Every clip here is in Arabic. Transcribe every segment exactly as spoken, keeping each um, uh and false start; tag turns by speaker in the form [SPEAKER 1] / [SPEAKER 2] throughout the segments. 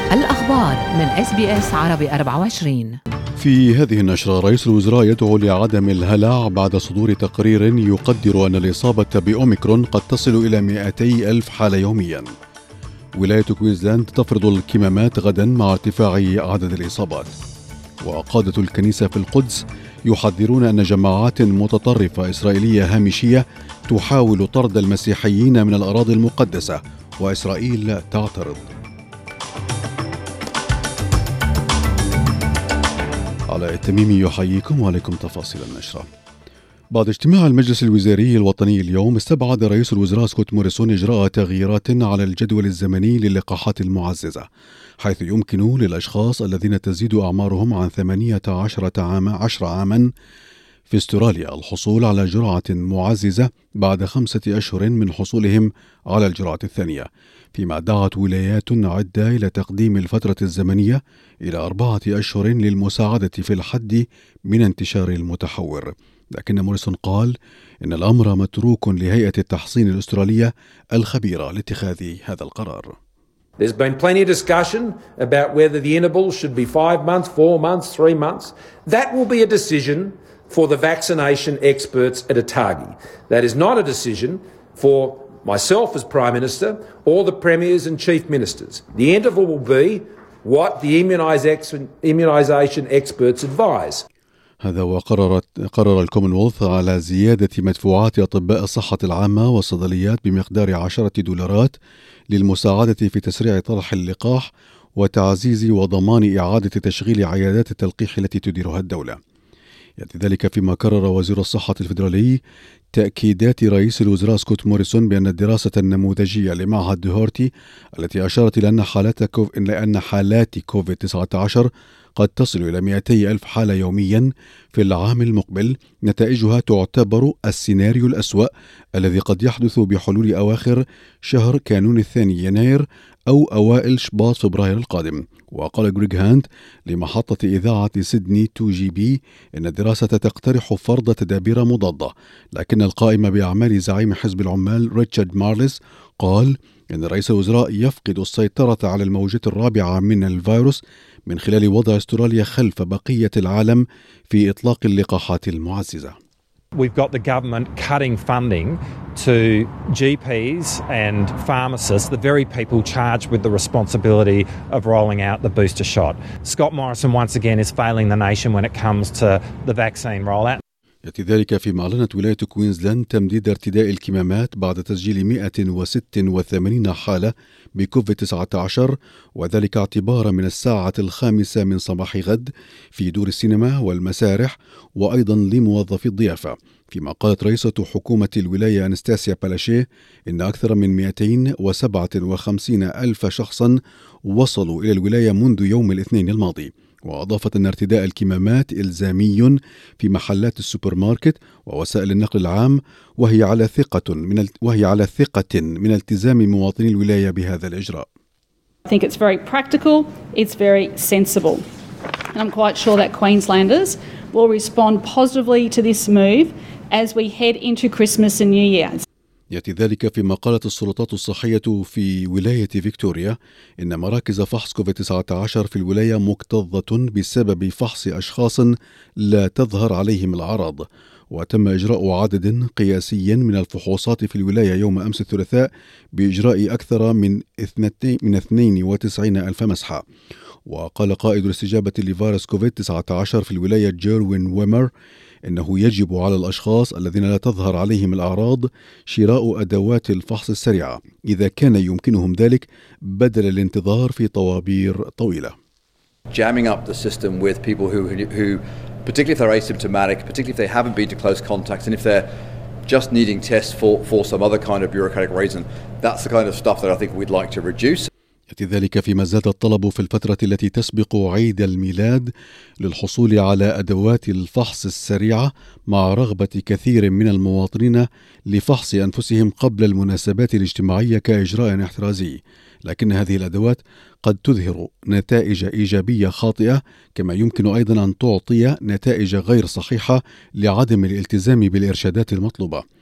[SPEAKER 1] الأخبار من إس بي إس عربي أربعة وعشرين.
[SPEAKER 2] في هذه النشرة، رئيس الوزراء يدعو لعدم الهلع بعد صدور تقرير يقدر أن الإصابة بأوميكرون قد تصل إلى مئتي ألف حالة يوميا. ولاية كوينزلاند تفرض الكمامات غدا مع ارتفاع عدد الإصابات. وقادة الكنيسة في القدس يحذرون أن جماعات متطرفة إسرائيلية هامشية تحاول طرد المسيحيين من الأراضي المقدسة، وإسرائيل تعترض. علاء التميمي يحييكم وعليكم تفاصيل النشرة. بعد اجتماع المجلس الوزاري الوطني اليوم، استبعد رئيس الوزراء سكوت موريسون إجراء تغييرات على الجدول الزمني للقاحات المعززة، حيث يمكن للأشخاص الذين تزيد أعمارهم عن ثمانية عشر عاما عشر عاما في استراليا الحصول على جرعة معززة بعد خمسة أشهر من حصولهم على الجرعة الثانية، فيما دعت ولايات عدة إلى تقديم الفترة الزمنية إلى أربعة أشهر للمساعدة في الحد من انتشار المتحور. لكن موريسون قال إن الأمر متروك لهيئة التحصين الأسترالية الخبيرة لاتخاذ هذا القرار.
[SPEAKER 3] There's been plenty of discussion about whether the interval should be five months, four months, three months. That will be a decision for the vaccination experts at ATAGI. That is not a decision for myself as Prime Minister or the Premiers and Chief Ministers. The interval will be what the immunisation experts advise.
[SPEAKER 2] هذا وقررت قرر الكومنولث على زيادة مدفوعات أطباء الصحة العامة والصيدليات بمقدار عشرة دولارات للمساعدة في تسريع طرح اللقاح وتعزيز وضمان إعادة تشغيل عيادات التلقيح التي تديرها الدولة. يأتي ذلك فيما كرر وزير الصحة الفيدرالي تأكيدات رئيس الوزراء سكوت موريسون بأن الدراسة النموذجية لمعهد دهورتي التي أشارت إلى أن حالات كوف... إلى أن حالات كوفيد تسعة عشر قد تصل إلى مئتي ألف حالة يوميا في العام المقبل، نتائجها تعتبر السيناريو الأسوأ الذي قد يحدث بحلول أواخر شهر كانون الثاني يناير أو أوائل شباط فبراير القادم. وقال غريغ هاند لمحطة إذاعة سيدني تو جي بي إن الدراسة تقترح فرض تدابير مضادة، لكن القائم بأعمال زعيم حزب العمال ريتشارد مارليس قال إن رئيس الوزراء يفقد السيطرة على الموجة الرابعة من الفيروس من خلال وضع استراليا خلف بقية العالم في إطلاق اللقاحات المعززة.
[SPEAKER 4] We've got the government cutting funding to G Ps and pharmacists, the very people charged with the responsibility of rolling out the booster shot. Scott Morrison once again is failing the nation when it comes to the vaccine rollout.
[SPEAKER 2] يأتي ذلك فيما أعلنت ولاية كوينزلاند تمديد ارتداء الكمامات بعد تسجيل مئة وستة وثمانين حالة بكوفيد تسعة عشر، وذلك اعتبارا من الساعة الخامسة من صباح غد في دور السينما والمسارح وأيضا لموظفي الضيافة. فيما قالت رئيسة حكومة الولاية أنستاسيا بالاشيه إن أكثر من مئتين وسبعة وخمسين ألف شخصا وصلوا إلى الولاية منذ يوم الاثنين الماضي. وأضافت أن ارتداء الكمامات إلزامي في محلات السوبر ماركت ووسائل النقل العام، وهي على ثقة من ال... وهي على ثقة من التزام مواطني الولاية بهذا الإجراء.
[SPEAKER 5] I think it's very practical, it's very sensible. And I'm quite sure that Queenslanders will respond positively to this move as we head into Christmas and New Year.
[SPEAKER 2] يأتي ذلك فيما قالت السلطات الصحية في ولاية فيكتوريا إن مراكز فحص كوفيد تسعة عشر في الولاية مكتظة بسبب فحص أشخاص لا تظهر عليهم الأعراض. وتم إجراء عدد قياسي من الفحوصات في الولاية يوم أمس الثلاثاء بإجراء أكثر من اثنين وتسعين ألف مسحة. وقال قائد الاستجابة لفيروس كوفيد تسعة عشر في الولاية جيروين ويمر إنه يجب على الأشخاص الذين لا تظهر عليهم الأعراض شراء أدوات الفحص السريعة إذا كان يمكنهم ذلك بدل الانتظار في طوابير طويلة.
[SPEAKER 6] Jamming up the system with people who, who, particularly if they're asymptomatic, particularly if they haven't been to close contacts, and if they're just needing tests for, for some other kind of bureaucratic reason, that's the kind of stuff that I think we'd like to reduce.
[SPEAKER 2] يأتي ذلك فيما زاد الطلب في الفترة التي تسبق عيد الميلاد للحصول على أدوات الفحص السريعة، مع رغبة كثير من المواطنين لفحص أنفسهم قبل المناسبات الاجتماعية كإجراء احترازي. لكن هذه الأدوات قد تظهر نتائج إيجابية خاطئة، كما يمكن أيضا أن تعطي نتائج غير صحيحة لعدم الالتزام بالإرشادات المطلوبة.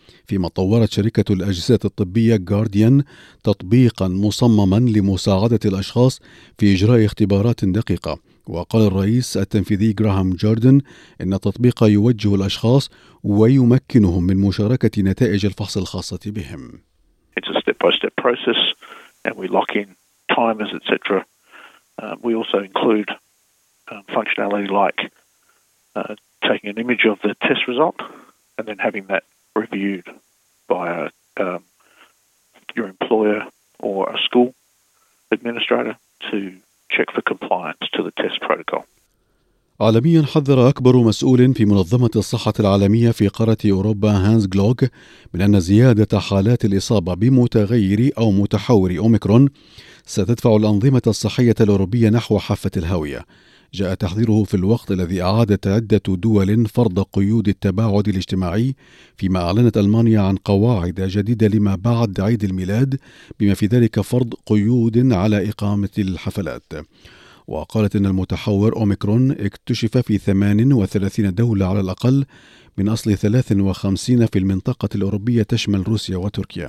[SPEAKER 2] فيما طورت شركة الأجهزة الطبية جارديان تطبيقا مصمما لمساعدة الأشخاص في إجراء اختبارات دقيقة. وقال الرئيس التنفيذي جراهام جوردن إن التطبيق يوجه الأشخاص ويمكنهم من مشاركة نتائج الفحص الخاصة بهم.
[SPEAKER 7] It's a step-by-step process and we lock in timers, et cetera. Uh, we also include um, functionality like uh, taking an image of the test result and then having that reviewed by a, um, your employer or a school administrator to check for compliance to the test protocol.
[SPEAKER 2] عالميا حذر أكبر مسؤول في منظمة الصحة العالمية في قارة أوروبا هانز جلوغ من أن زيادة حالات الإصابة بمتغير أو متحور أوميكرون ستدفع الأنظمة الصحية الأوروبية نحو حافة الهاوية. جاء تحذيره في الوقت الذي أعادت عدة دول فرض قيود التباعد الاجتماعي، فيما أعلنت ألمانيا عن قواعد جديدة لما بعد عيد الميلاد، بما في ذلك فرض قيود على إقامة الحفلات. وقالت إن المتحور أوميكرون اكتشف في ثمان وثلاثين دولة على الأقل من أصل ثلاث وخمسين في المنطقة الأوروبية تشمل روسيا وتركيا.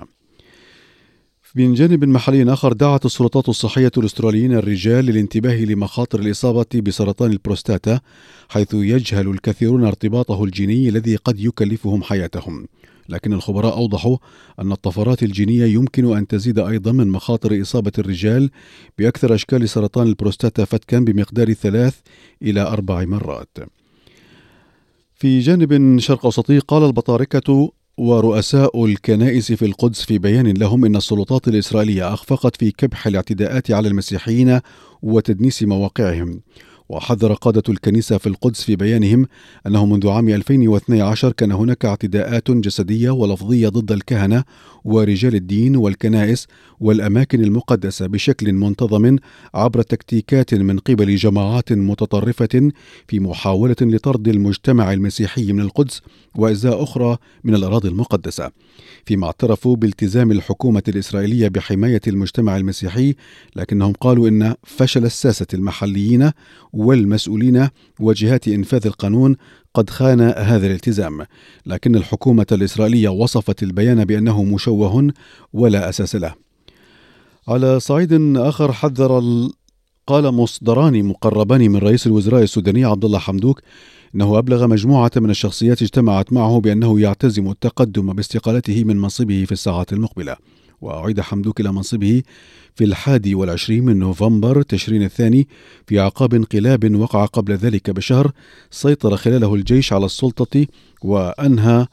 [SPEAKER 2] من جانب محلي آخر، دعت السلطات الصحية الأستراليين الرجال للانتباه لمخاطر الإصابة بسرطان البروستاتا، حيث يجهل الكثيرون ارتباطه الجيني الذي قد يكلفهم حياتهم. لكن الخبراء أوضحوا أن الطفرات الجينية يمكن أن تزيد أيضا من مخاطر إصابة الرجال بأكثر أشكال سرطان البروستاتا فتكا بمقدار ثلاث إلى أربع مرات. في جانب شرق أوسطي، قال البطاركة ورؤساء الكنائس في القدس في بيان لهم إن السلطات الإسرائيلية أخفقت في كبح الاعتداءات على المسيحيين وتدنيس مواقعهم. وحذر قادة الكنيسة في القدس في بيانهم أنه منذ عام ألفين واثني عشر كان هناك اعتداءات جسدية ولفظية ضد الكهنة ورجال الدين والكنائس والأماكن المقدسة بشكل منتظم عبر تكتيكات من قبل جماعات متطرفة في محاولة لطرد المجتمع المسيحي من القدس وإزاء أخرى من الأراضي المقدسة، فيما اعترفوا بالتزام الحكومة الإسرائيلية بحماية المجتمع المسيحي، لكنهم قالوا إن فشل الساسة المحليين والمسؤولين وجهات إنفاذ القانون قد خان هذا الالتزام. لكن الحكومة الإسرائيلية وصفت البيان بأنه مشوه ولا أساس له. على صعيد آخر، حذر ال... قال مصدران مقربان من رئيس الوزراء السوداني عبد الله حمدوك إنه أبلغ مجموعة من الشخصيات اجتمعت معه بأنه يعتزم التقدم باستقالته من منصبه في الساعات المقبلة. وأعيد حمدوك إلى منصبه في الحادي والعشرين من نوفمبر تشرين الثاني في أعقاب انقلاب وقع قبل ذلك بشهر سيطر خلاله الجيش على السلطة وأنهى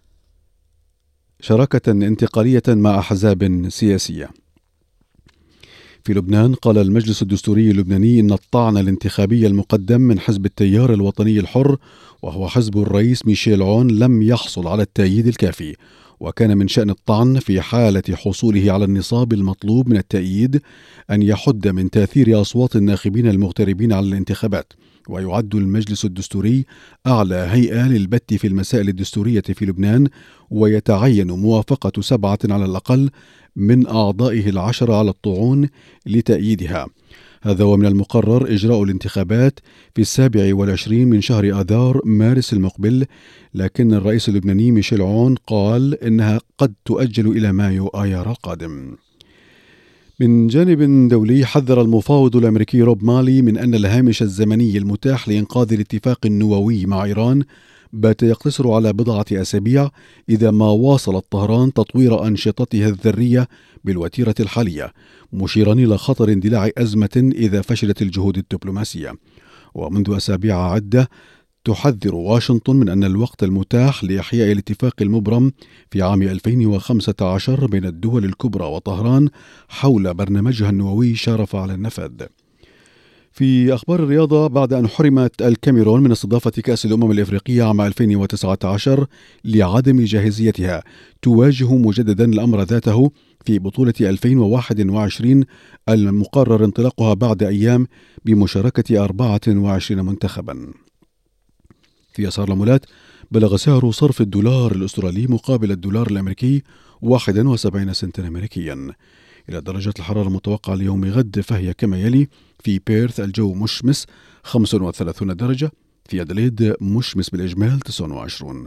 [SPEAKER 2] شراكة انتقالية مع أحزاب سياسية. في لبنان، قال المجلس الدستوري اللبناني إن الطعن الانتخابي المقدم من حزب التيار الوطني الحر وهو حزب الرئيس ميشيل عون لم يحصل على التأييد الكافي، وكان من شأن الطعن في حالة حصوله على النصاب المطلوب من التأييد أن يحد من تأثير أصوات الناخبين المغتربين على الانتخابات. ويعد المجلس الدستوري أعلى هيئة للبت في المسائل الدستورية في لبنان، ويتعين موافقة سبعة على الأقل من أعضائه العشرة على الطعون لتأييدها. هذا ومن المقرر إجراء الانتخابات في السابع والعشرين من شهر آذار مارس المقبل، لكن الرئيس اللبناني ميشيل عون قال إنها قد تؤجل إلى مايو آيار القادم. من جانب دولي، حذر المفاوض الأمريكي روب مالي من أن الهامش الزمني المتاح لإنقاذ الاتفاق النووي مع إيران بات يقتصر على بضعة أسابيع إذا ما واصلت طهران تطوير أنشطتها الذرية بالوتيرة الحالية، مشيرا إلى خطر اندلاع أزمة إذا فشلت الجهود الدبلوماسية. ومنذ أسابيع عدة تحذر واشنطن من أن الوقت المتاح لإحياء الاتفاق المبرم في عام ألفين وخمسة عشر بين الدول الكبرى وطهران حول برنامجها النووي شارف على النفاذ. في أخبار الرياضة، بعد أن حرمت الكاميرون من استضافة كأس الأمم الإفريقية عام ألفين وتسعة عشر لعدم جاهزيتها، تواجه مجددا الأمر ذاته في بطولة ألفين وواحد وعشرين المقرر انطلاقها بعد أيام بمشاركة أربعة وعشرين منتخبا. في أسعار العملات، بلغ سعر صرف الدولار الأسترالي مقابل الدولار الأمريكي واحد وسبعين سنتا أمريكيا. إلى درجة الحرارة المتوقعة ليوم غد فهي كما يلي: في بيرث الجو مشمس خمسة وثلاثين درجة، في أدليد مشمس بالإجمال تسعة وعشرين،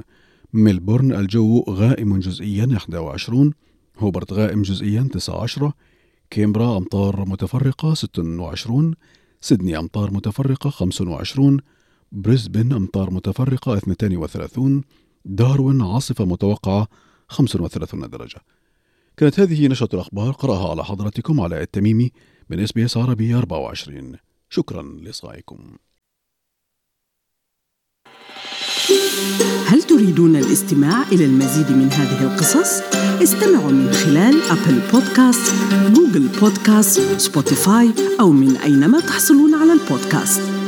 [SPEAKER 2] ملبورن الجو غائم جزئيا إحدى وعشرين، هوبرت غائم جزئيا تسعة عشر، كامبرا أمطار متفرقة ستة وعشرين، سيدني أمطار متفرقة خمسة وعشرين، بريسبن أمطار متفرقة اثنين وثلاثين، داروين عاصفة متوقعة خمسة وثلاثين درجة. كانت هذه نشرة الأخبار قرأها على حضراتكم علاء التميمي من إس بي إس عربي أربعة وعشرين. شكرا لإصغائكم.
[SPEAKER 8] هل تريدون الاستماع إلى المزيد من هذه القصص؟ استمعوا من خلال أبل بودكاست، جوجل بودكاست، سبوتيفاي أو من أينما تحصلون على البودكاست.